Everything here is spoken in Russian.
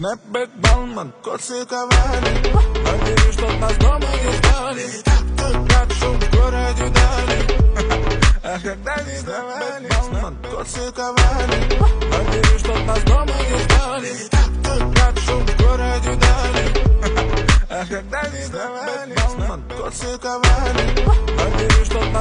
Снэпбэк, Балман, коцы ковали. Надеюсь, что нас дома не ждали. Как шум в городе дали. А когда не сдавали, Балман, коцы ковали. Надеюсь, что нас дома не ждали. Как шум в городе дали. А когда не сдавали, Балман, коцы ковали. Надеюсь, что